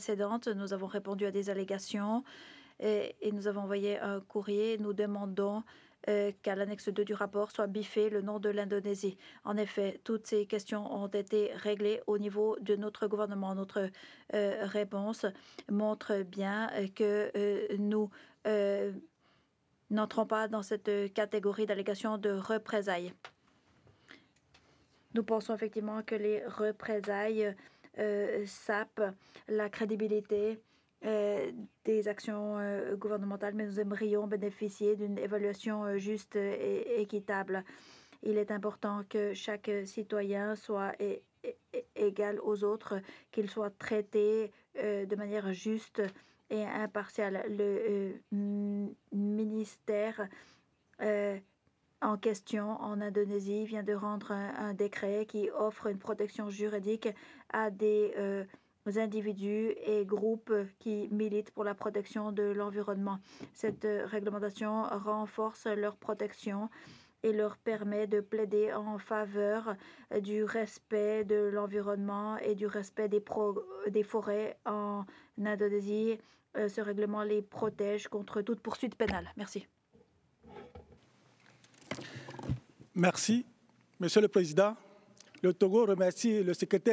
précédente, nous avons répondu à des allégations et nous avons envoyé un courrier. Nous demandons qu'à l'annexe 2 du rapport soit biffé le nom de l'Indonésie. En effet, toutes ces questions ont été réglées au niveau de notre gouvernement. Notre réponse montre bien que nous n'entrons pas dans cette catégorie d'allégations de représailles. Nous pensons effectivement que les représailles sapent la crédibilité des actions gouvernementales, mais nous aimerions bénéficier d'une évaluation juste et équitable. Il est important que chaque citoyen soit égal aux autres, qu'il soit traité de manière juste et impartiale. Le ministère en question en Indonésie vient de rendre un décret qui offre une protection juridique à des individus et groupes qui militent pour la protection de l'environnement. Cette réglementation renforce leur protection et leur permet de plaider en faveur du respect de l'environnement et du respect des forêts en Indonésie. Ce règlement les protège contre toute poursuite pénale. Merci. Merci. Monsieur le Président, le Togo remercie le secrétaire